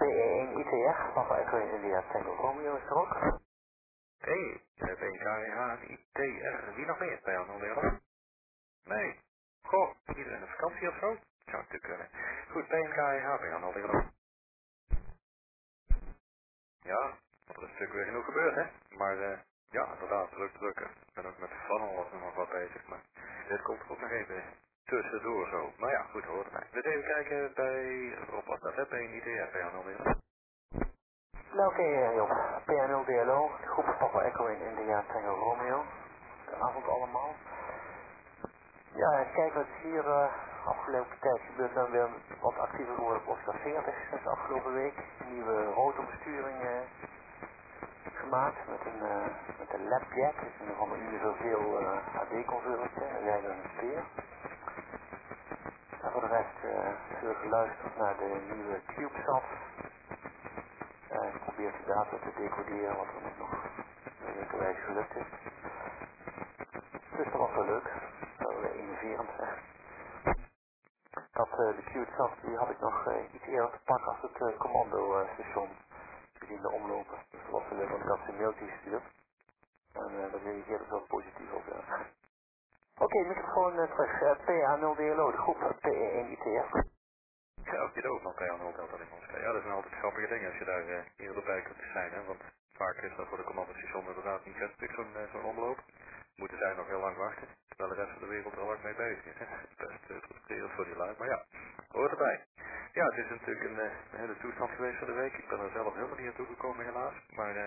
PE1 ITF, Papa Echo India Tango Romeo is er ook. Hey, PKH, ITR, wie nog meer bij jou nog? Nee. Goh, iedereen op vakantie of zo? Zou natuurlijk kunnen. Goed, PKH bij jou nog? Ja, want er is natuurlijk weer genoeg gebeurd, hè? Maar ja, inderdaad, drukken. Ik ben ook met van alles nog wat bezig, maar dit komt er ook nog even tussendoor zo. Maar ja, goed, hoor erbij. Dus even kijken bij Rob, wat dat heb je niet bij jou nog weer? Nou oké, Job. PA0 DLO, groep Papa Echo in India Tango Romeo. Goedenavond allemaal. Ja, kijk wat hier afgelopen tijd gebeurt, dan weer wat actiever geworden op Oscar 40 sinds de afgelopen week. Een nieuwe rotorbesturing gemaakt met een lapjack, dus in ieder geval een uur zoveel AD-converter, en wij een speer. En voor de rest veel geluisterd naar de nieuwe CubeSat. Ik probeer de data te decoderen, wat er nog wekenwijs gelukt is. Dus dat was wel leuk, wel innoverend zeg. Dat de CubeSat die had ik nog iets eerder te pakken als het commando-station in de omlopen. Dus dat was wel leuk, want ik had ze een mailtje gestuurd. En daar reageerde ik wel positief op. Oké, microfoon terug. PA0DLO, de groep PE1 ITF. Ja, ook dit ook nog bij aan dat in ons. Ja, dat zijn altijd grappige dingen als je daar eerder bij kunt zijn, hè. Want vaak is dat voor de commandostation inderdaad niet vet, zo'n omloop. Moeten zij nog heel lang wachten, terwijl de rest van de wereld er al lang mee bezig is. Hè. Best frustrerend voor die lui, maar ja, hoort erbij. Ja, het is natuurlijk een hele toestand geweest voor de week. Ik ben er zelf helemaal niet aan toegekomen helaas, maar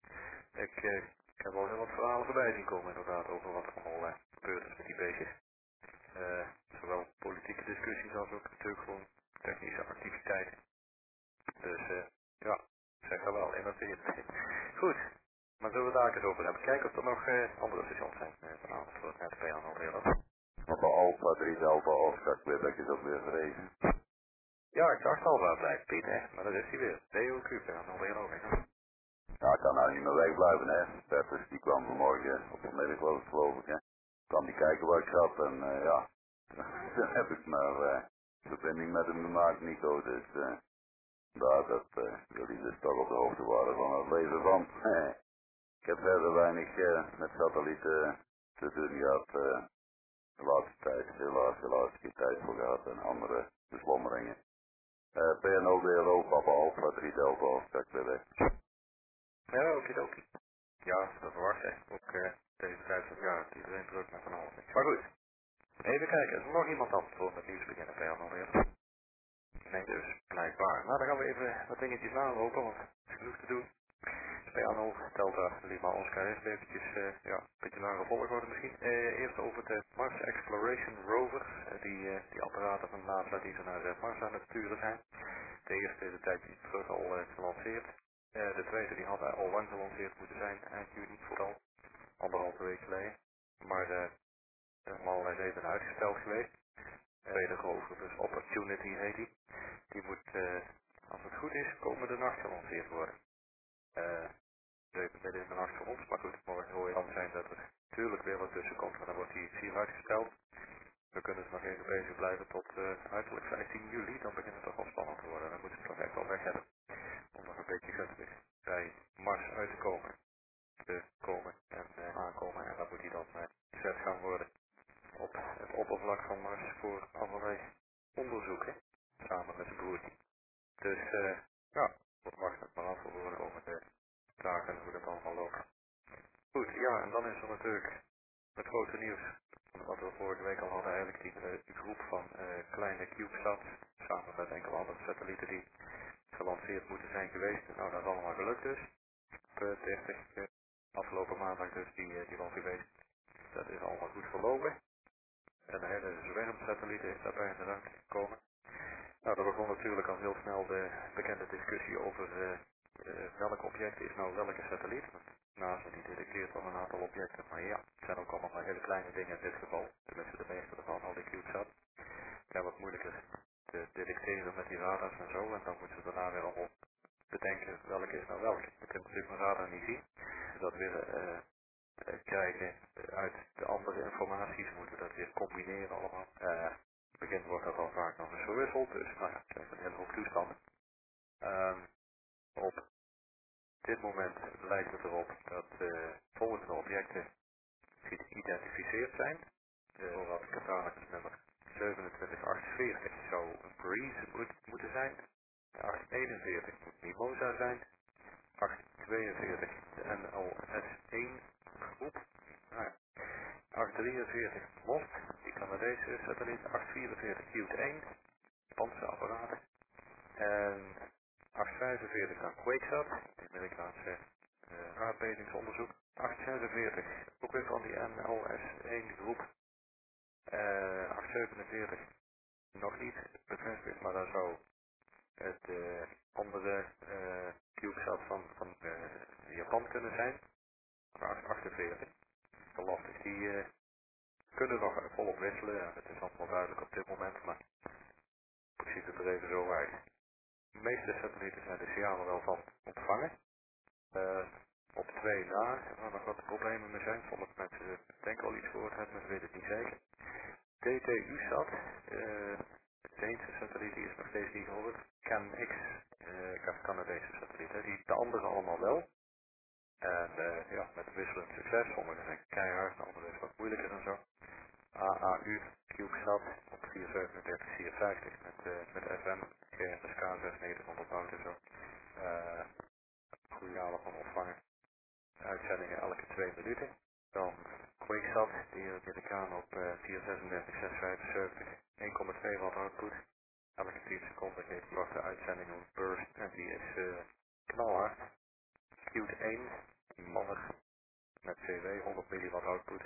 ik heb wel heel wat verhalen voorbij zien komen inderdaad over wat er allemaal gebeurd is met die beestjes. Zowel politieke discussies als ook natuurlijk gewoon technische activiteiten. Dus ja, zeg dat wel, innoverend. Goed, maar zullen we daar eens over hebben? Kijken of er nog andere stations zijn vanavond voor het NTP aan alweer. Op de Alpha 3 Delta Oscar Quebec is ook weer gerezen. Ja, ik dacht al wel blijft Piet, hè, maar dat is hij weer. DOQ aan alweer ook, hè. Ja, ik kan nou niet meer wegblijven, hè. Peppers die kwam vanmorgen op de middag geloof ik, hè. Kwam die kijken waar ik zat en ja, toen heb ik maar verbinding met hem gemaakt, Nico, dus daar dat jullie dus toch op de hoogte waren van het leven van. Ik heb verder weinig met satellieten te doen gehad, de laatste tijd, helaas geen tijd voor gehad en andere beslommeringen. PNO DLO, Papa Alpha 3 Delta Oscar Quebec. Ja, oké. Ja, dat verwacht, hè. Ook deze tijd van het jaar, dat iedereen druk met van alles. Maar goed, even kijken, is er nog iemand anders voor met nieuws beginnen bij alweer? Nee, dus blijkbaar. Nou, dan gaan we even wat dingetjes aanlopen, want er is genoeg te doen. Bij Arno Delta Lima Oscar even eventjes, ja, een beetje langere volgorde misschien. Eerst over de Mars Exploration Rover, die apparaten van NASA die ze naar Mars aan het sturen zijn. De eerste is een tijdje terug al gelanceerd. De tweede die had al lang gelanceerd moeten zijn, eind juni vooral, anderhalve week geleden. Maar om allerlei redenen uitgesteld geweest. Tweede rover, dus Opportunity heet die. Die moet, als het goed is, komende nacht gelanceerd worden. Even midden in de nacht voor ons, maar goed, morgen hoor je dan zijn dat er natuurlijk weer wat tussen komt, maar dan wordt die iets hier uitgesteld. We kunnen dus nog even bezig blijven tot uiterlijk 15 juli, dan begint het toch wel spannend te worden. Dan moeten we het toch echt wel weg hebben, om nog een beetje gunstig bij Mars uit te komen en aankomen. En dan moet die dan gezet gaan worden op het oppervlak van Mars voor allerlei onderzoeken, samen met zijn broertje. Dus ja, we wachten het maar af voor de komende dagen en hoe dat allemaal loopt. Goed, ja, en dan is er natuurlijk het grote nieuws, wat we vorige week al hadden, eigenlijk die groep van kleine CubeSats, samen met enkele andere satellieten die gelanceerd moeten zijn geweest. Nou, dat is allemaal gelukt dus. Op 30 afgelopen maandag dus die was geweest. Dat is allemaal goed verlopen. En de hele zwermsatelliet is daarbij in de ruimte gekomen. Nou, er begon natuurlijk al heel snel de bekende discussie over welk object is nou welke satelliet. Want NASA die detecteert al een aantal objecten, maar ja, het zijn ook allemaal maar hele kleine dingen in dit geval. Tenminste de meeste ervan, al die CubeSat. Ja, wat moeilijker te detecteren met die radars en zo. En dan moeten ze daarna weer allemaal bedenken welke is nou welke. Je kunt natuurlijk een radar niet zien. Dus dat weer krijgen uit de andere informatie. Ze moeten dat weer combineren allemaal. In het begin wordt dat al vaak nog eens verwisseld. Dus nou ja, het zijn een hele hoop toestanden. Op dit moment lijkt het erop dat volgende objecten geïdentificeerd zijn. Wat catalogus nummer 2748 zou een Breeze moeten zijn. 841 moet Mimosa zijn. 842 de NLS1 groep. 843 Loft, die Canadese satelliet. 844 Cute 1, Japanse apparaten. En 845 dan QuakeSat, die Amerikaanse aardbevingsonderzoek. 846, ook weer van die NLS1 groep. 847 nog niet bevestigd, maar dat zou het andere CubeSat van Japan kunnen zijn. 848, te lastig. Die kunnen nog volop wisselen. Ja, het is allemaal duidelijk op dit moment, maar ik zie het er even zo uit. De meeste satellieten zijn de signalen wel van ontvangen. Op 2 na, waar nog wat problemen mee zijn. Sommige mensen denken al iets gehoord hebben, maar ze weten het niet zeker. TTU-SAT, de Deense satelliet, die is nog steeds niet gehoord. CanX, Canadese satelliet, hè. De anderen allemaal wel. En ja, met wisselend succes. Sommige zijn keihard, andere is wat moeilijker en zo. AAU, CubeSat op 437, 450 met FM, GNSK 9600 watt en zo. Goede jaren van ontvangen. Uitzendingen elke 2 minuten. Dan QuakeSat, die Amerikaan op 436, 675, 1,2 watt output. Elke 10 seconden geeft korte uitzending een burst en die is knalhard. Qt 1, mannig met CW, 100 milliwatt output,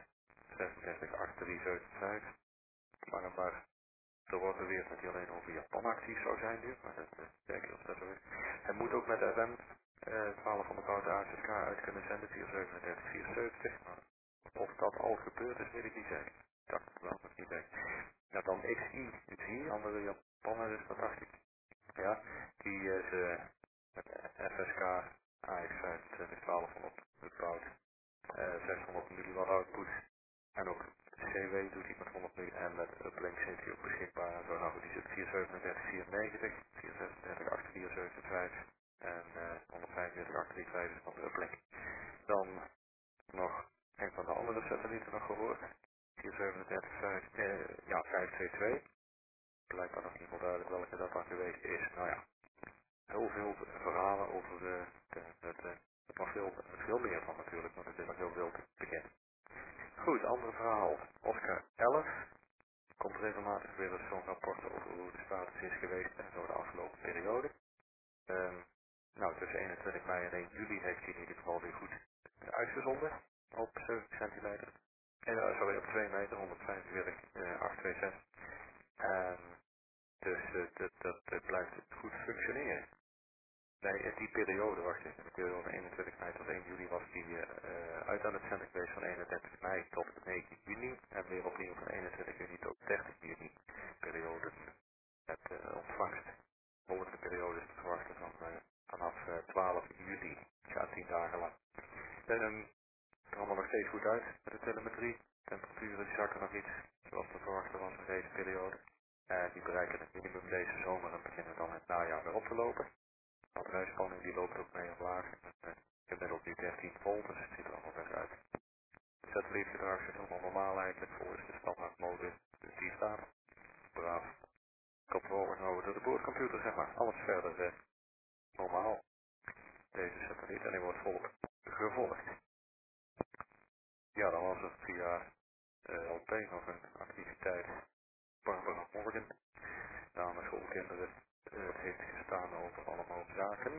36875. Maar er wordt beweerd dat hij alleen over Japan actief zou zijn nu, maar dat denk ik of dat zo is. Hij moet ook met FM 1200 watt ASSK uit kunnen zenden, 437, 470. Maar of dat al gebeurd is, weet ik niet zeker. Ik dacht het wel, maar niet zeker. Ja, dan XI, andere Japaner is dat dacht ik. Ja, die is met FSK AX25 1200 gebouwd. 600 milliwatt output. En ook CW doet hij met 100 milli en met Uplink zit hij ook beschikbaar. En zo, nou, die zit 437, 490, 436, 8475 en 145, 835 van de Uplink. Dan nog een van de andere satellieten nog gehoord. 437, 522. Blijkbaar nog niet wel duidelijk welke dat dan geweest is. Nou ja, heel veel verhalen over er nog veel meer van natuurlijk, want het is nog heel wild bekend. Goed, ander verhaal. Oscar 11 komt regelmatig weer eens zo'n rapport over hoe de status is geweest en zo de afgelopen periode. Nou, tussen 21 mei en 1 juli heeft hij in ieder geval weer goed uitgezonden op 70 centimeter. Sorry, op 2 meter, 145, 826. Dus dat blijft goed functioneren. Nee, in die periode, wacht even, de periode 21 mei tot 1 juli was die uit aan het zenden geweest van 31 mei tot 9 juni. En weer opnieuw van 21 juni tot 30 juni. Periode met ontvangst. Volgende periode is te verwachten vanaf 12 juli. Ja, 10 dagen lang. Het allemaal nog steeds goed uit met de telemetrie. Temperaturen die zakken nog iets, zoals te verwachten was in deze periode. Die bereiken het minimum deze zomer en beginnen dan het najaar weer op te lopen. De batterijspanning die loopt ook mee omlaag. Gemiddeld nu 13 volt, dus het ziet er allemaal best uit. Het satellietgedrag is helemaal normaal eigenlijk volgens de standaard mode die staat. Braaf. Controle genomen door de boordcomputer, zeg maar. Alles verder normaal. Deze satelliet en die wordt volop gevolgd. Ja, dan was er via LP nog een activiteit. Barbara Morgan, namens schoolkinderen, heeft gestaan over allemaal zaken.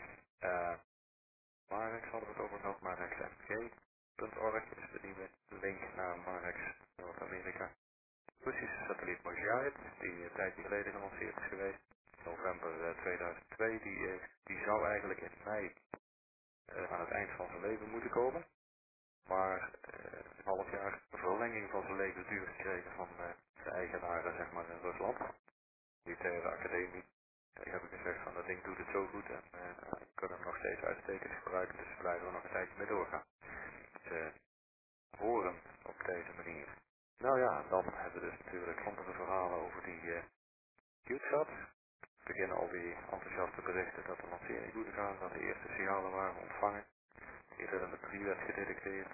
Marex hadden we het over gehad, marexmg.org is de nieuwe link naar Marex Noord-Amerika. Russische satelliet Mojave, die een tijdje geleden gelanceerd is geweest, november 2002, die zou eigenlijk in mei aan het eind van zijn leven moeten komen. Maar een half jaar verlenging van zijn levensduur gekregen van de eigenaren zeg maar in Rusland. Militaire academie. Die hebben gezegd van dat ding doet het zo goed en we kunnen hem nog steeds uitstekend gebruiken, dus we blijven er nog een tijdje mee doorgaan. Ze horen op deze manier. Nou ja, dan hebben we dus natuurlijk andere verhalen over die CubeSat. beginnen al die enthousiaste berichten dat de lancering goed gaat, dat de eerste signalen waren ontvangen. De telemetrie werd gedetecteerd.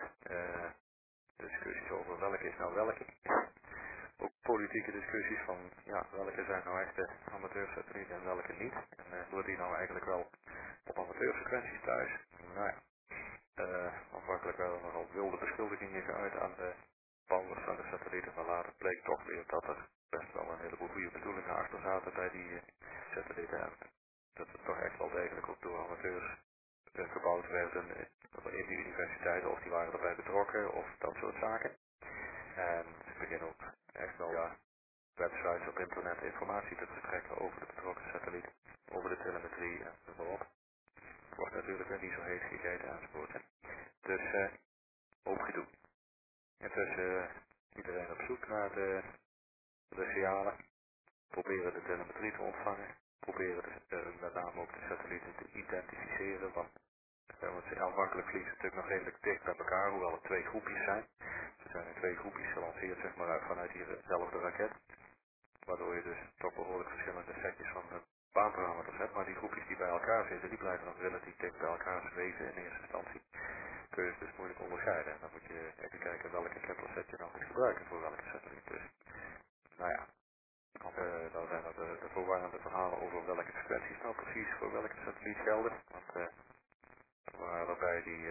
Discussies over welke is nou welke. Ook politieke discussies van ja, welke zijn nou echt de amateursatellieten en welke niet. En hoort die nou eigenlijk wel op amateurfrequenties thuis? Nou ja, afhankelijk wel nogal wilde beschuldigingen geuit aan de bouwers van de satellieten. Maar later bleek toch weer dat er best wel een heleboel goede bedoelingen achter zaten bij die satellieten. En dat het toch echt wel degelijk ook door amateurs gebouwd werden in die universiteiten, of die waren erbij betrokken of dat soort zaken. En ze beginnen ook echt wel ja, websites op internet informatie te verstrekken over de betrokken satellieten, over de telemetrie en zo op. Wordt natuurlijk weer niet zo heet gegeten enzovoort. Dus hoop gedoe. Intussen iedereen op zoek naar de signalen, proberen de telemetrie te ontvangen, proberen met name ook de satellieten te identificeren, want aanvankelijk vliegen ze natuurlijk nog redelijk dicht bij elkaar, hoewel het twee groepjes zijn. Ze zijn in twee groepjes gelanceerd zeg maar, vanuit diezelfde raket, waardoor je dus toch behoorlijk verschillende setjes van baanparameters hebt, maar die groepjes die bij elkaar zitten, die blijven nog relatief dicht bij elkaar zweven in eerste instantie. Kun je het dus moeilijk onderscheiden. En dan moet je even kijken welke Kepler set je nou moet gebruiken voor welke satelliet. Dus, nou ja, dan zijn er de verwarrende verhalen over welke frequenties nou precies voor welke satelliet gelden. Want er waren erbij die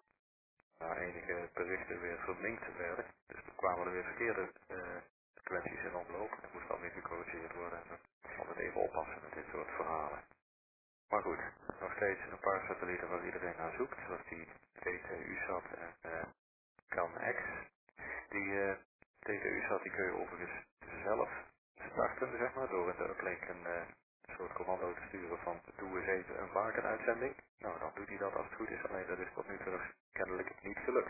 na enige berichten weer verminkt werden. Dus er kwamen er weer verkeerde frequenties in omloop. En dat moest dan weer gecorrigeerd worden. En altijd even oppassen met dit soort verhalen. Maar goed, nog steeds een paar satellieten waar iedereen naar zoekt. Zoals die TTU-SAT en CanX. Die TTU-SAT die kun je overigens zelf starten, zeg maar, door in de uplink een soort commando te sturen van doe eens even een varkenuitzending. Nou, dan doet hij dat als het goed is, alleen dat is tot nu toe kennelijk niet gelukt.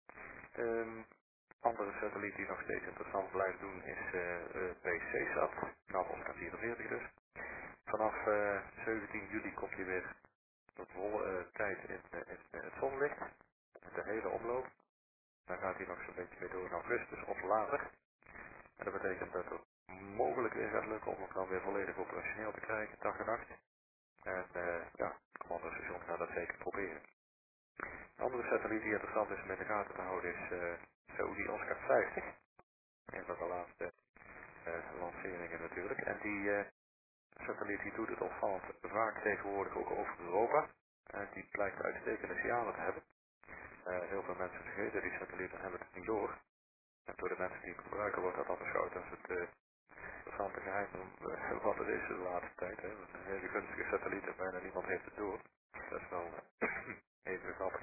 Andere satelliet die nog steeds interessant blijft doen is PCSat, nou Oscar 44 dus. Vanaf 17 juli komt hij weer op volle tijd in het zonlicht, met de hele omloop. Dan gaat hij nog zo'n beetje mee door in augustus of later. En dat betekent dat het mogelijk weer gaat lukken om hem dan weer volledig operationeel te krijgen, dag en nacht. En ja, het commandostation gaat dat zeker proberen. Een andere satelliet die interessant is om in de gaten te houden is Saudi Oscar 50. Een van de laatste lanceringen natuurlijk. En die satelliet die doet het opvallend vaak tegenwoordig ook over Europa. En die blijkt uitstekende signalen te hebben. Heel veel mensen vergeten die satellieten hebben het niet door. En door de mensen die het gebruiken wordt dat al beschouwd als het interessante geheim wat het is de laatste tijd. Hè. Een hele gunstige satelliet en bijna niemand heeft het door. Dat is wel even grappig.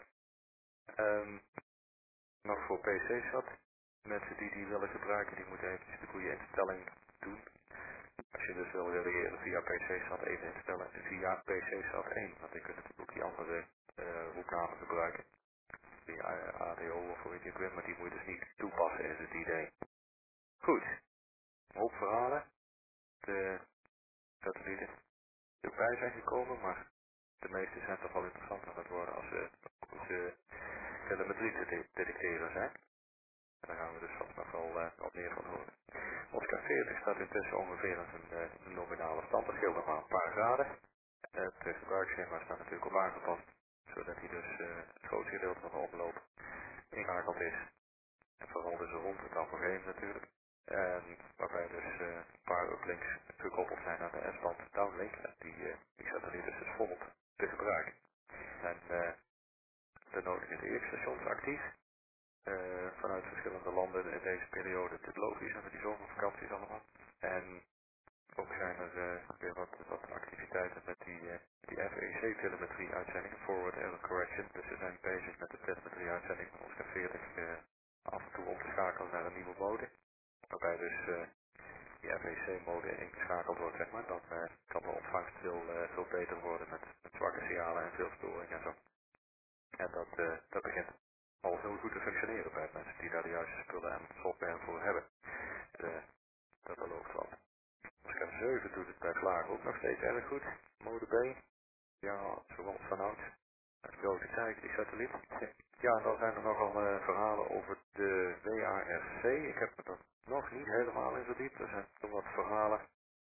Nog voor PC-SAT. Mensen die willen gebruiken, die moeten eventjes de goede instelling doen. Als je dus wil reageren via PC-SAT 1 instellen, via PC-SAT 1. Want je kunt natuurlijk ook die andere roepnamen gebruiken. Via ADO of hoe weet je het, maar die moet je dus niet toepassen, is het idee. Goed, een hoop verhalen. De satellieten erbij zijn gekomen, maar de meeste zijn toch wel interessant aan het worden als ze telemetrie te detecteren zijn. En daar gaan we dus vast nog wel wat meer van horen. Oscar 40 staat intussen ongeveer aan zijn nominale stand. Dat scheelt nog maar een paar graden. Het gebruiksschema staat natuurlijk op aangepast, zodat hij dus het grootste gedeelte van de omloop ingeschakeld is. En vooral dus rond het apogee natuurlijk. En waarbij dus een paar uplinks gekoppeld zijn aan de S-band downlink. En die satelliet is dus volop te gebruiken. En de nodige DX-stations actief. Vanuit verschillende landen in deze periode. Het is logisch met die zomervakanties allemaal. En ook zijn er weer wat activiteiten met die FEC-telemetrie uitzendingen, Forward Error Correction. Dus ze zijn bezig met de telemetrie uitzending van Oscar 40 af en toe om te schakelen naar een nieuwe mode. Waarbij dus die FEC-mode ingeschakeld wordt, zeg maar. Dan kan de ontvangst veel beter worden met zwakke signalen en veel storing en zo. En dat begint al heel goed te functioneren bij mensen die daar de juiste spullen en software voor hebben. Dat belooft wat. Oscar 7 doet het bij Vlaag ook nog steeds erg goed. Mode B. Ja, zoals vanouds. Het grote kijken, die satelliet. Ja, en dan zijn er nogal verhalen over de WARC. Ik heb me er nog niet helemaal in verdiept. Er zijn toch wat verhalen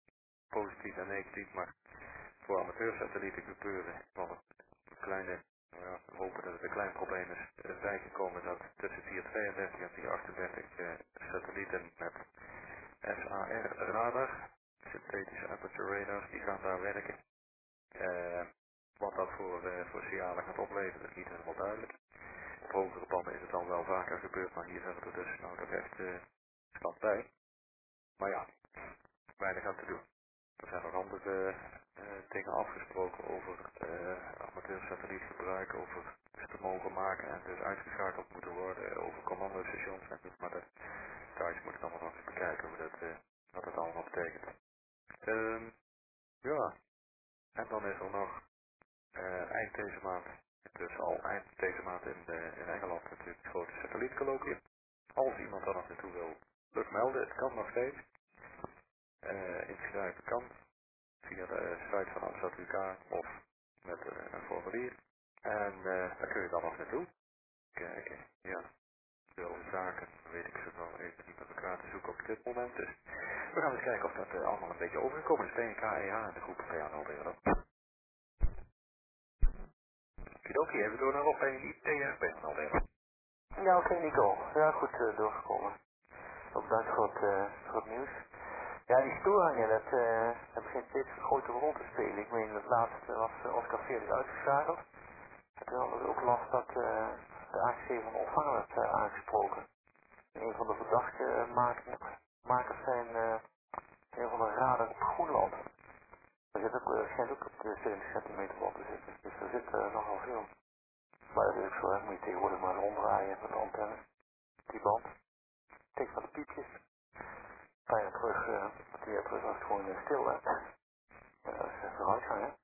positief en negatief, maar voor amateursatellieten gebeuren van een kleine, nou ja, we hopen dat het een klein probleem is, bijgekomen dat tussen 432 en 438 satellieten met SAR radar, synthetische aperture radars, die gaan daar werken. Wat dat voor signalen gaat opleveren, dat is niet helemaal duidelijk. Op hogere banden is het dan wel vaker gebeurd, maar hier hebben we er dus nou toch echt stand bij. Maar ja, weinig aan te doen. Er zijn nog andere dingen afgesproken over amateursatellietgebruik, over dus te mogen maken en dus uitgeschakeld moeten worden, over commandostations en dus, maar de details moet ik allemaal nog eens bekijken hoe wat het allemaal betekent. Ja, en dan is er nog eind deze maand, dus al eind deze maand in Engeland natuurlijk het grote satellietcolloquium. Als iemand daar nog naartoe wil, lukt melden, het kan nog steeds. Inschrijven kan via de site van Amsterdam UK of met een formulier. En daar kun je dan nog naartoe. Kijken, ja, veel zaken weet ik zo wel even niet met elkaar te zoeken op dit moment. Dus we gaan eens kijken of dat allemaal een beetje overgekomen is. PNK-EH en de groep PNL. Kidoki, even door naar Rob en ITR PNL. Ja, oké, Nico. Ja, goed doorgekomen. Ook bedankt voor het nieuws. Ja, die storingen, dat begint steeds een grote rol te spelen. Ik meen, het laatste was Oscar 40 uitgeschakeld. En toen hadden we ook last dat de AC van de ontvanger werd aangesproken. En een van de verdachte makers zijn een van de radar op Groenland. Er zit ook, schijnt ook op de 70 centimeter band te zitten. Dus er zit nogal veel. Maar dat is ook zo, hè. Moet je tegenwoordig maar ronddraaien met de antenne. Die band. Kijk van de piepjes. Bijna terug, terug was het gewoon stil, hè. Ja, dat is vooruitgang, hè.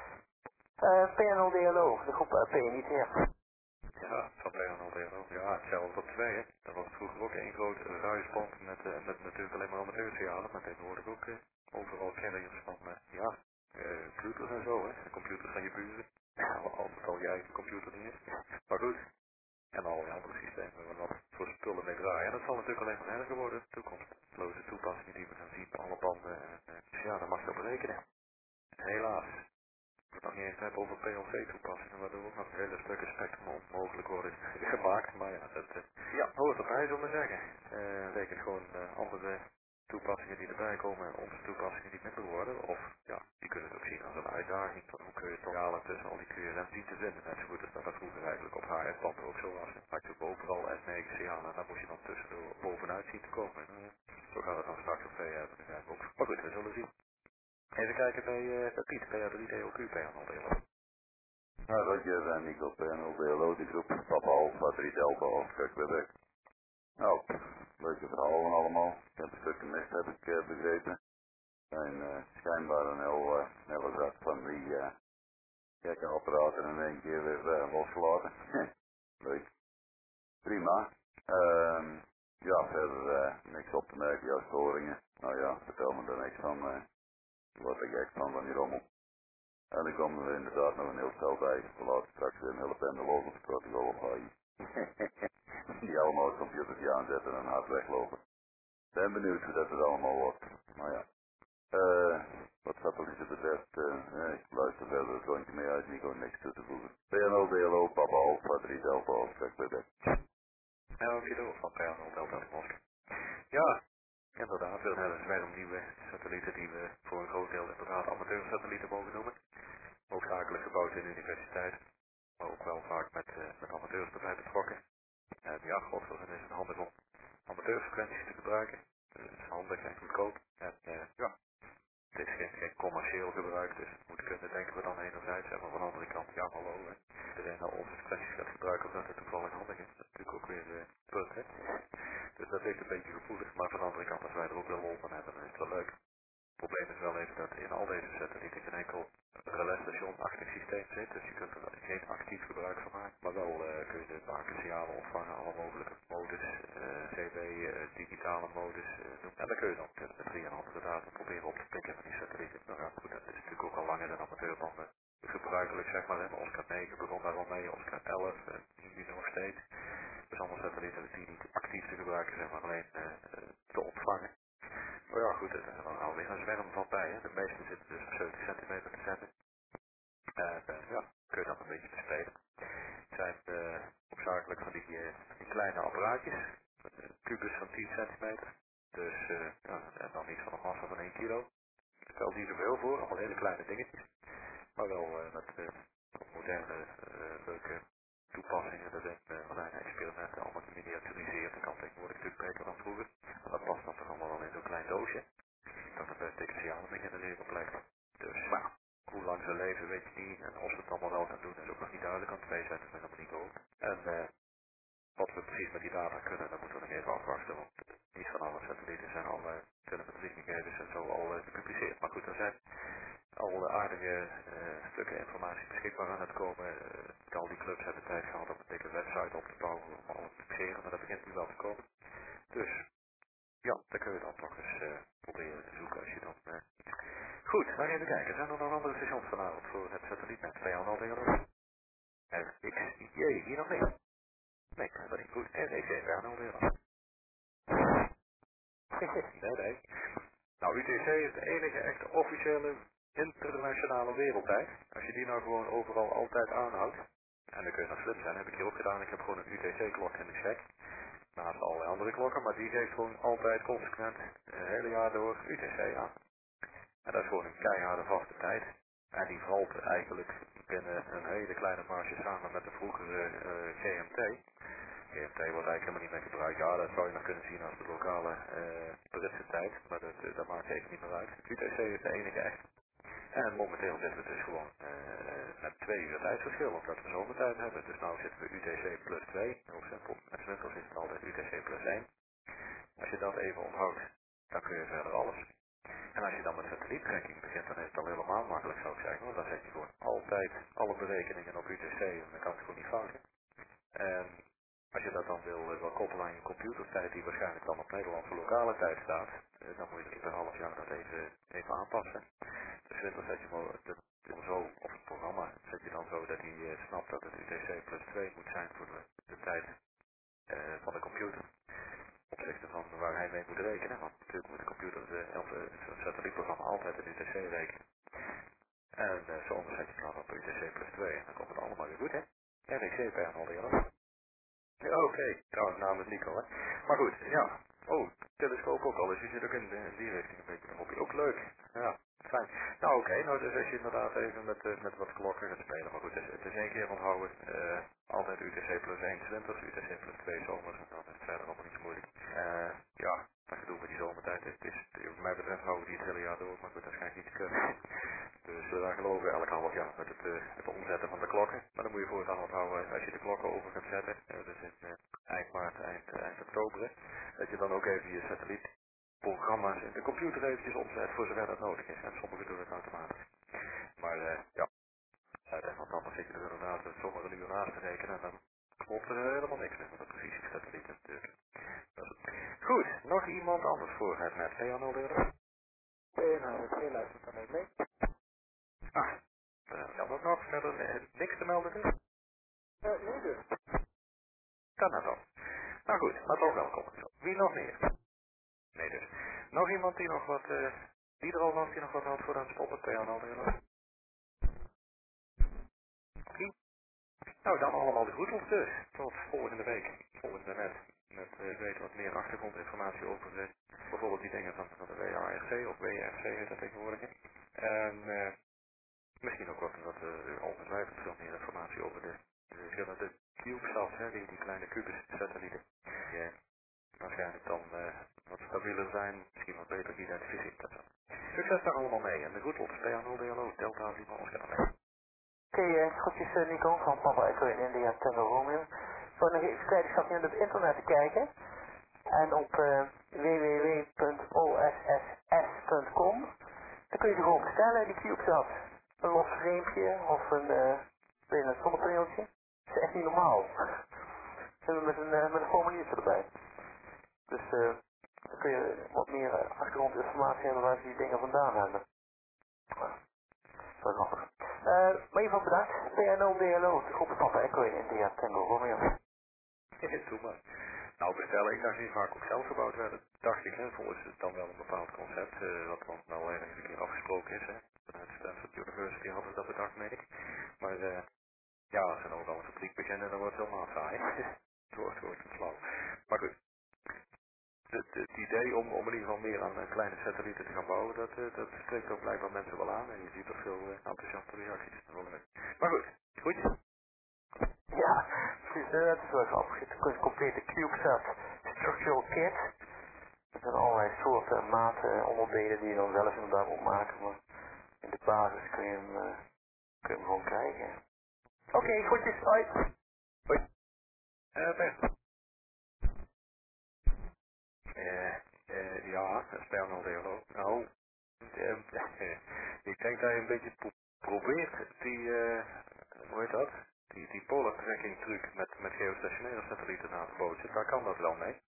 PNL-DLO, de groep PNITR. Ja, van PNL-DLO. Ja, hetzelfde op 2, hè. Dat was vroeger ook één grote ruisband met natuurlijk alleen maar amateursignalen, maar tegenwoordig ook overal carriers van, ja, computers en zo, hè. De computers van je buren. Altijd al je eigen computer niet is. Maar goed. En al die andere systemen waar we nog voor spullen mee draaien. En dat zal natuurlijk alleen maar erger worden in de toekomst. Loze toepassingen die we gaan zien op alle banden. Dus ja, daar mag je op rekenen. Helaas. We nog niet eens hebben over PLC-toepassingen, waardoor ook nog hele stukken spectrum onmogelijk worden gemaakt. Maar ja, dat ja, hoort erbij, zullen we zeggen. Rekent gewoon andere toepassingen die erbij komen en onze toepassingen die minder worden. Of ja, die kunnen het ook zien als een uitdaging. Van hoe kun je toch halen tussen al die QRM zien te vinden. Net zo goed als dat vroeger eigenlijk op HF-banden ook zo was. Had je ook overal S9 signalen en daar moest je dan tussendoor bovenuit zien te komen. Zo gaat het dan straks op VR ook. Maar goed, we zullen zien. Even kijken bij Piet, PA3DOQ, PA0DLO. Nou, dat je Nico PNL-DLO, die groep Papa Alpha 3 Delta Oscar Quebec. Nou, leuke verhalen allemaal. Ik heb een stuk gemist, heb ik begrepen. Zijn schijnbaar een heel snelle zak van die gekke apparaten in één keer weer losgelaten. Leuk. Prima. Ja, verder niks op te merken, jouw storingen. Nou ja, vertel me er niks van. Wat ik gek van die rommel. En dan komen er inderdaad nog een heel stel bij. We laten straks weer een hele bende los op de protocol op AI. Die allemaal computers aanzetten en hard weglopen. Ben benieuwd hoe dat het allemaal wordt. Maar ja. Wat satellieten betreft, ik luister verder het rondje mee uit, Nico, niks toe te voegen. PNL, DLO, Papa Alpha 3 Delta Oscar Quebec. Ja, ook hier van PNL Delta Oscar. Ja, inderdaad, we hebben weer nieuwe satellieten die we voor een groot deel inderdaad amateursatellieten mogen noemen. Hoofdzakelijk gebouwd in de universiteit, maar ook wel vaak met amateurs erbij betrokken. En ja, godverdomme is het handig om amateurfrequenties te gebruiken. Dus het is handig en goedkoop. En ja, het is geen commercieel gebruik, dus het moet kunnen, denken we dan enerzijds. En van de andere kant, ja hallo, hè. Iedereen al onze frequenties gaat gebruiken omdat het toevallig handig is. Dat is natuurlijk ook weer punt, hè. Dus dat ligt een beetje gevoelig, maar van de andere kant, als wij er ook wel lol van hebben, dan is het wel leuk. Het probleem is wel even dat in al deze satellieten geen enkel relaisstation-achtig systeem zit, dus je kunt er geen actief gebruik van maken. Maar wel kun je de signalen ontvangen, alle mogelijke modus, CV, digitale modus doen. En dan kun je dan met 3 en andere data proberen op te pikken van die satellieten. Nou ja, goed, dat is natuurlijk ook al langer dan amateurbanden gebruikelijk, zeg maar. Hè. Oscar 9 begon daar al mee, Oscar 11, nu nog steeds. Dus allemaal satellieten die niet actief te gebruiken zijn, maar alleen te ontvangen. Oh ja, goed, er is dan alweer een zwerm van bij. Hè. De meeste zitten dus op 70 centimeter te zetten. En ja, kun je dat een beetje bespelen. Het zijn opzakelijk van die kleine apparaatjes. Een kubus van 10 centimeter. Dus ja, en dan iets van een massa van 1 kilo. Stel niet zoveel voor, allemaal hele kleine dingetjes. Maar wel met moderne, leuke toepassingen erin. Kleine experimenten, allemaal geminiaturiseerd. Dat kan tegenwoordig natuurlijk beter dan vroeger. Maar dat past dan toch allemaal wel in zo'n klein doosje. Dat er best dikke signalen mee genereren op plek. Dus maar, hoe lang ze leven weet je niet. En of ze het allemaal wel gaan doen is ook nog niet duidelijk. Want 2 zetten we nog niet op. En wat we precies met die data kunnen, dat moeten we nog even afwachten. Want niet van alle satellieten zijn allerlei telemetriegegevens en zo al gepubliceerd. Maar goed, er zijn al aardige stukken informatie beschikbaar aan het komen. Al die clubs hebben tijd gehad om een dikke website op te bouwen om alles te publiceren, maar dat begint nu wel te komen. Dus ja, daar kun je dan toch eens proberen te zoeken als je dan... Goed, maar even kijken. Zijn er nog andere stations vanavond voor het satellietnet? VN al tegen RXJ, hier nog niet. Nee, dat is niet goed. RXJ, VN al tegen. Nee. Nou, UTC is de enige echte officiële internationale wereldtijd. Als je die nou gewoon overal altijd aanhoudt, en dan kun je nog slim zijn, heb ik hier ook gedaan. Ik heb gewoon een UTC-klok in de check. Naast allerlei andere klokken, maar die geeft gewoon altijd consequent het hele jaar door UTC aan. En dat is gewoon een keiharde vaste tijd. En die valt eigenlijk binnen een hele kleine marge samen met de vroegere GMT. GMT wordt eigenlijk helemaal niet meer gebruikt. Ja, dat zou je nog kunnen zien als de lokale Britse tijd, maar dat maakt even niet meer uit. UTC is de enige echt. En momenteel zitten we dus gewoon met 2 uur tijdsverschil, omdat we zomertijd hebben. Dus nu zitten we UTC plus 2, heel simpel. Met winters is het altijd UTC plus 1. Als je dat even onthoudt, dan kun je verder alles. En als je dan met satelliettracking begint, dan is het al helemaal makkelijk, zou ik zeggen. Want dan zet je gewoon altijd alle berekeningen op UTC en dan kan het gewoon niet fouten. En als je dat dan wil koppelen aan je computertijd, die waarschijnlijk dan op Nederlandse lokale tijd staat, dan moet je ieder half jaar dat even aanpassen. Dus dan zet je dan zo, of het programma, zet je dan zo dat hij snapt dat het UTC plus 2 moet zijn voor de tijd van de computer. Opzichte van waar hij mee moet rekenen, want natuurlijk moet de computer het satellietprogramma altijd in UTC rekenen. En zo onderzet je het dan op UTC plus 2 en dan komt het allemaal weer goed, hè? RXC per al die andere. Ja, oké. Trouwens, naam is Nico, hè. Maar goed, ja. Oh, telescoop ook al, dus je zit ook in die richting een beetje op. Ook leuk. Ja, fijn. Nou, oké. Nou, dus als je inderdaad even met wat klokken gaat spelen. Maar goed, het is 1 keer onthouden. Altijd UTC plus 1 winters, UTC plus 2 zomers. En dan is het verder allemaal niet zo moeilijk. Ja, wat je doet met die zomertijd. Wat mij betreft houden we die het hele jaar door. Maar goed, dat schijnt niet te kunnen. Dus daar geloven we elk half jaar met het omzetten van de klokken. Maar dan moet je voortaan onthouden, als je de klokken over gaat zetten, dus in eind maart, eind oktober, dat je dan ook even je satellietprogramma's in de computer eventjes omzet voor zover dat nodig is. En sommigen doen het automatisch. Maar ja, want anders zit je er inderdaad zomaar een uur naast te rekenen en dan klopt er helemaal niks meer met de precisiesatelliet natuurlijk. Goed, nog iemand anders voor het net. Jan Alder? Nou, ik luister dan even mee. Ah, kan dat nog verder niks te melden dus? Nee dus. Kan dat dan. Nou goed, maar toch welkom. Wie nog meer? Nee dus. Nog iemand die nog wat, die er al was, die nog wat had voor aan het stoppen? Jan Alder? Nou, dan allemaal de groetels dus. Tot volgende week. Volgende net. Met weten wat meer achtergrondinformatie over bijvoorbeeld die dingen van de WARC of WRC heet dat tegenwoordig. En misschien ook wat ongetwijfeld veel meer informatie over de verschillende CubeSats, die kleine kubus-satellieten. Die waarschijnlijk dan wat stabieler zijn, misschien wat beter geïdentificeerd. Succes daar allemaal mee. En de groetels. PA0 DLO, Delta Lima Oscar mee. Oké, groetjes Nico van Papa Echo in India, Tango Romeo. Voor nog even kijken, ik zat nu op het internet te kijken. En op www.osss.com, dan kun je ze gewoon bestellen, die CubeSat. Een los frameje of een zonnepaneeltje. Dat is echt niet normaal. Met een formuliertje erbij. Dus dan kun je wat meer achtergrondinformatie hebben waar ze die dingen vandaan hebben. Zo grappig. Maar in ieder geval bedankt. PNO, DLO, de groep Papa Echo in India, Tango Romeo. Doe maar. Nou, bestelling, daar zie je vaak ook zelf gebouwd werden, dacht ik, hè. Volgens het dan wel een bepaald concept, wat dan nou ergens een keer afgesproken is, hè. Vanuit Stanford University hadden ze dat bedacht, meen ik. Maar ja, als ze nou dan een fabriek beginnen, dan wordt het helemaal saai. Het wordt flauw. Maar goed, het idee om in ieder geval meer aan kleine satellieten te gaan bouwen, dat spreekt ook blijkbaar mensen wel aan. En je ziet toch veel enthousiaste reacties. Dat is wel leuk. Maar goed. Ja, precies, het is wel grappig. Het is een complete CubeSat structural kit. Er zijn allerlei soorten en maten onderdelen die je dan zelf inderdaad moet maken, maar in de basis kun je hem gewoon krijgen. Oké, groetjes, hoi. Hoi. Bert. Ja, Spernal Deolo. Nou, ik denk dat je een beetje probeert die, hoe heet dat? Die polar tracking truc met geostationaire satellieten na te bootsen. Daar kan dat wel mee.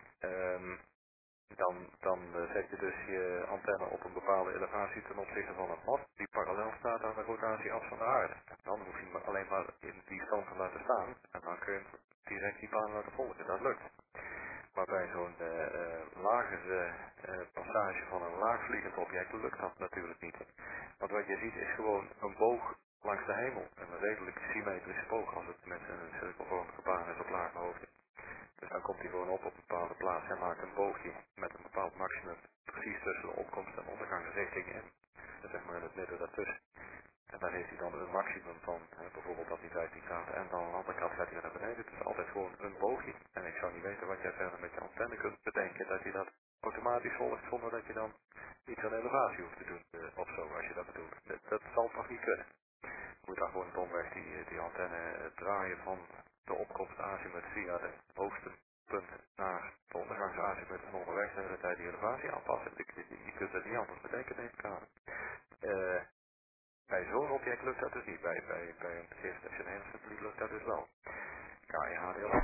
Dan zet je dus je antenne op een bepaalde elevatie ten opzichte van een mast die parallel staat aan de rotatieaf van de aarde. Dan hoef je hem alleen maar in die stand te laten staan en dan kun je hem direct die baan laten volgen. Dat lukt. Maar bij zo'n lagere passage van een laagvliegend object lukt dat natuurlijk niet. Want wat je ziet is gewoon een boog langs de hemel. Een redelijk symmetrische boog als het met een cirkelvormige baan is op lage hoogte. Dus dan komt hij gewoon op een bepaalde plaats en maakt een boogje met een bepaald maximum precies tussen de opkomst en ondergangsrichting en zeg maar in het midden daartussen. En dan heeft hij dan een maximum van bijvoorbeeld dat hij 15 graden en dan aan de andere kant gaat hij naar beneden. Het is altijd gewoon een boogje. En ik zou niet weten wat jij verder met je antenne kunt bedenken dat hij dat automatisch volgt zonder dat je dan iets aan elevatie hoeft te doen of zo als je dat bedoelt. Dat zal toch niet kunnen. Je moet dan gewoon domweg die antenne draaien van de opkomst azimuth via de hoogste punt naar de ondergangsazimuth en onderweg de hele tijd die elevatie aanpassen. Je kunt het niet anders bedenken, denk ik aan. Bij zo'n object lukt dat dus niet. Bij een geostationaire satelliet lukt dat dus wel. KIHDL.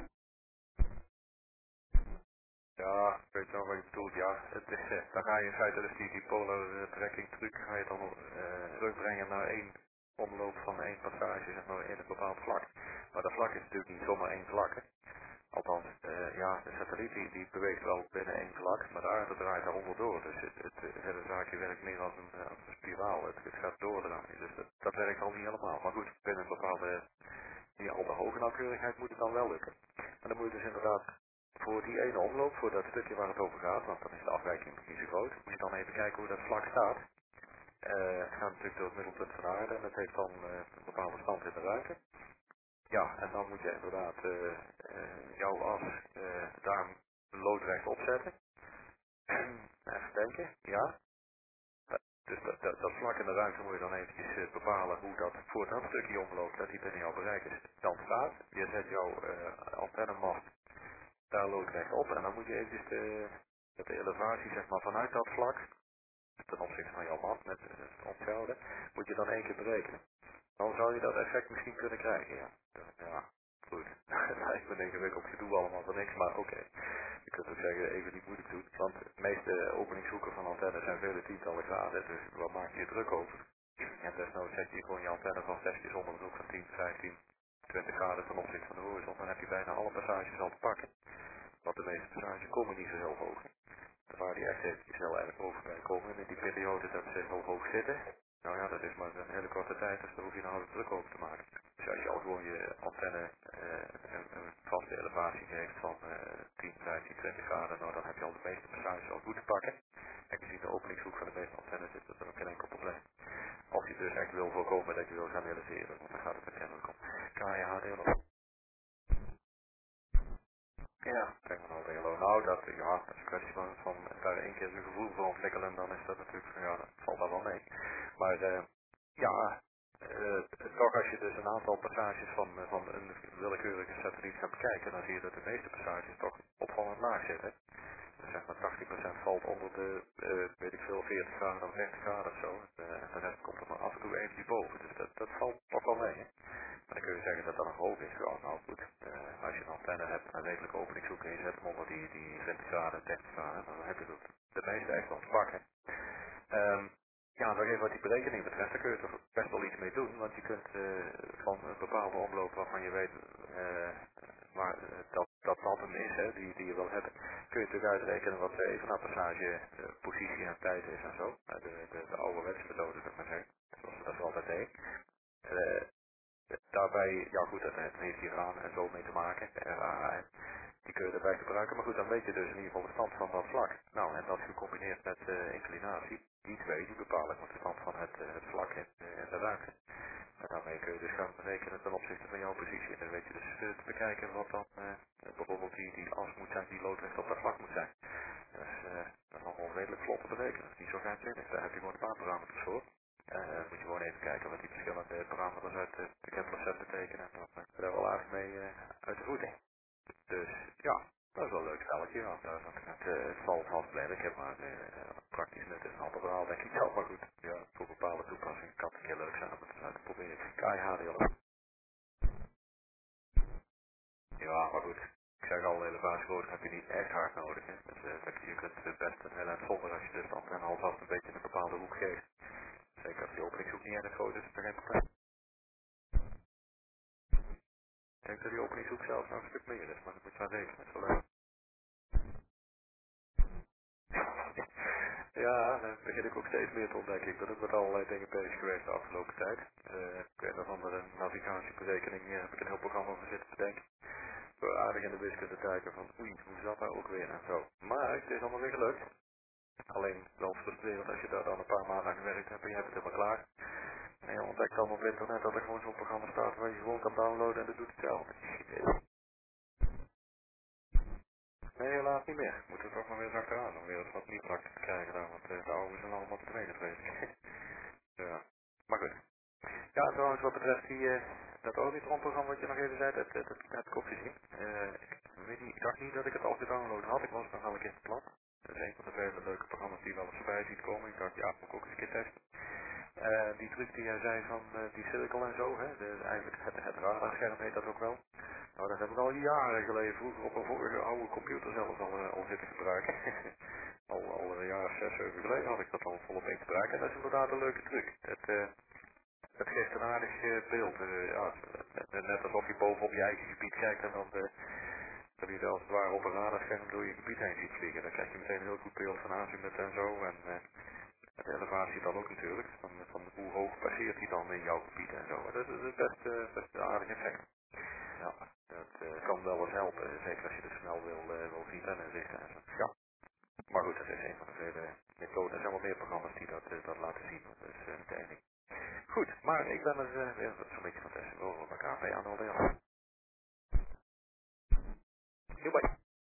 Ja, weet je wel wat je bedoelt, ja. Het is, dan ga je in feite dus die polar tracking truc ga je dan terugbrengen naar één omloop van één passage, zeg maar, in een bepaald vlak. Maar dat vlak is natuurlijk niet zomaar één vlak, hè. Althans, ja, de satelliet die beweegt wel binnen één vlak, maar de aarde draait daar onderdoor. Dus het hele zaakje werkt meer als een spiraal. Het gaat doordraaien. Dus dat werkt al niet helemaal. Maar goed, binnen een bepaalde, niet al te hoge nauwkeurigheid moet het dan wel lukken. En dan moet je dus inderdaad voor die ene omloop, voor dat stukje waar het over gaat, want dan is de afwijking niet zo groot, moet je dan even kijken hoe dat vlak staat. Het gaat natuurlijk door het middelpunt van de aarde en het heeft dan een bepaalde stand in de ruimte. Ja, en dan moet je inderdaad jouw as daar loodrecht opzetten. Even denken, ja. Dus dat vlak in de ruimte moet je dan eventjes bepalen hoe dat voor dat stukje omloopt, dat die binnen jouw bereik is, dan staat. Je zet jouw antennemast daar loodrecht op en dan moet je eventjes de elevatie zeg maar vanuit dat vlak, ten opzichte van jouw mast met onthouden, moet je dan één keer berekenen. Dan zou je dat effect misschien kunnen krijgen, ja. Ja, goed. Ik ben ingewikkeld gedoe allemaal voor niks, maar oké. Je kunt ook zeggen, even niet moeilijk doen, want de meeste openingshoeken van antennes zijn vele tientallen graden, dus waar maak je je druk over? En desnoods zet je gewoon je antenne van 6 onder een hoek van 10, 15, 20 graden ten opzichte van de horizon, dan heb je bijna alle passages al te pakken. Want de meeste passages komen niet zo heel hoog. Waar die echt eventjes heel erg boven bij komen. En in die periode dat ze heel hoog zitten, nou ja, dat is maar een hele korte tijd, dus daar hoef je nou de druk over te maken. Dus als je al gewoon je antenne een vaste elevatie geeft van 10, 15, 20 graden, nou dan heb je al de meeste passages al goed te pakken. En gezien de openingshoek van de meeste antennes is dat dan ook geen enkel probleem. Als je dus echt wil voorkomen dat je wil gaan realiseren, want dan gaat het kennelijk om. KHDL. Ja, Techno-DLO. Nou, dat is een kwestie van daar één keer een gevoel voor ontwikkelen, dan is dat natuurlijk, ja, dat valt daar wel mee. Maar ja, toch als je dus een aantal passages van een willekeurige satelliet gaat bekijken, dan zie je dat de meeste passages toch opvallend laag zitten. Dus zeg maar 80% valt onder de, weet ik veel, 40 graden of 30 graden of zo. En de rest komt er maar af en toe eventjes boven. Dus dat valt toch wel mee, hè. Maar dan kun je zeggen dat dat nog hoog is. Ja, nou goed, als je een antenne hebt en een redelijke openingshoek en je zet hem onder die 20 graden, 30 graden, dan heb je de meeste echt wel te pakken. Ja, nog even wat die berekening betreft, daar kun je toch best wel iets mee doen, want je kunt van een bepaalde omloop waarvan je weet waar dat hem is, hè, uitrekenen wat even naar passage positie en tijd is en zo. De ouderwetse methode, zou ik maar zeggen. Zoals we dat altijd deed. Daarbij, ja goed, dat heeft hier aan en zo mee te maken. Die kun je erbij gebruiken. Maar goed, dan weet je dus in ieder geval de stand van dat vlak. Nou, en dat gecombineerd met inclinatie. Die twee, die bepalen de stand van het vlak in de ruimte. En daarmee kun je dus gaan berekenen ten opzichte van jouw positie. En dan weet je dus te bekijken wat dan bijvoorbeeld die as moet zijn, die loodrecht op dat vlak moet zijn. Dat is allemaal redelijk vlot te berekenen. Dat is niet zo geheimzinnig. Daar heb je gewoon een paar parameters voor. Moet je gewoon even kijken wat die verschillende parameters uit de Kepler set betekenen. En dan kun je daar wel aardig mee uit de voeten. Dus ja, dat is wel een leuk spelletje. Ja. Het valt halfblijven. Ik heb maar praktisch net een ander verhaal denk ik zelf. Maar goed, ja, voor bepaalde toepassingen kan het een keer leuk zijn om het te proberen. KHDL. Ja, maar goed. Ik zeg al, elevatiewoorden heb je niet echt hard nodig. Hè. Dus, je kunt het best een heel eind zonder als je de stand en alvast een beetje een bepaalde hoek geeft. Zeker als die openingshoek niet erg groot is, is er geen probleem. Ik denk dat die openingshoek zelfs nog een stuk meer is, maar dat moet je maar rekenen. Dat is wel leuk. Ja, daar begin ik ook steeds meer te ontdekken. Ik ben ook met allerlei dingen bezig geweest de afgelopen tijd. Ik weet nog van een navigatieberekening heb ik een heel programma voor zitten bedenken. Zo aardig in de wiskunde te kijken van oei, hoe zat dat ook weer en zo. Maar het is allemaal weer gelukt. Alleen wel frustrerend als je daar dan een paar maanden aan gewerkt hebt en je hebt het helemaal klaar. En je ontdekt dan op internet dat er gewoon zo'n programma staat waar je gewoon kan downloaden en dat doet het zelf. Nee, helaas niet meer. Moeten we toch nog weer eens achteraan om weer eens wat nieuw te krijgen daar, want de oude zijn allemaal te trainen, vrees ik. Ja, maar goed. Ja, trouwens wat betreft dat Orbitron-programma wat je nog even zei, dat heb ik ook gezien. Ik dacht niet dat ik het al gedownload had, ik was nog wel een keer te plat. Dat is een van de vele leuke programma's die wel eens voorbij ziet komen. Ik dacht, ja, moet ik ook eens een keer testen. Die truc die jij zei van die cirkel en zo, hè, eigenlijk het radarscherm heet dat ook wel. Nou, dat heb ik al jaren geleden vroeger op een vorige oude computer zelfs al zitten gebruiken. al een jaar of 6, 7 geleden had ik dat al volop in gebruik en dat is inderdaad een leuke truc. Het geeft een aardig beeld. Ja, net alsof je bovenop je eigen gebied kijkt en dan dat je als het ware op een radarscherm door je gebied heen ziet vliegen. Dan krijg je meteen een heel goed beeld van azimuth en zo. En de elevatie dan ook natuurlijk. Van hoe hoog passeert hij dan in jouw gebied en zo. Dat is best een aardig effect. Ja, dat kan wel eens helpen. Zeker als je het snel wil zien en richten en zo. Ja. Maar goed, dat is een van de vele methoden. Er zijn wel meer programma's die dat laten zien. Dat is niet de enige. Goed, maar ik ben er weer zo'n beetje van testen over elkaar bij aan alweer.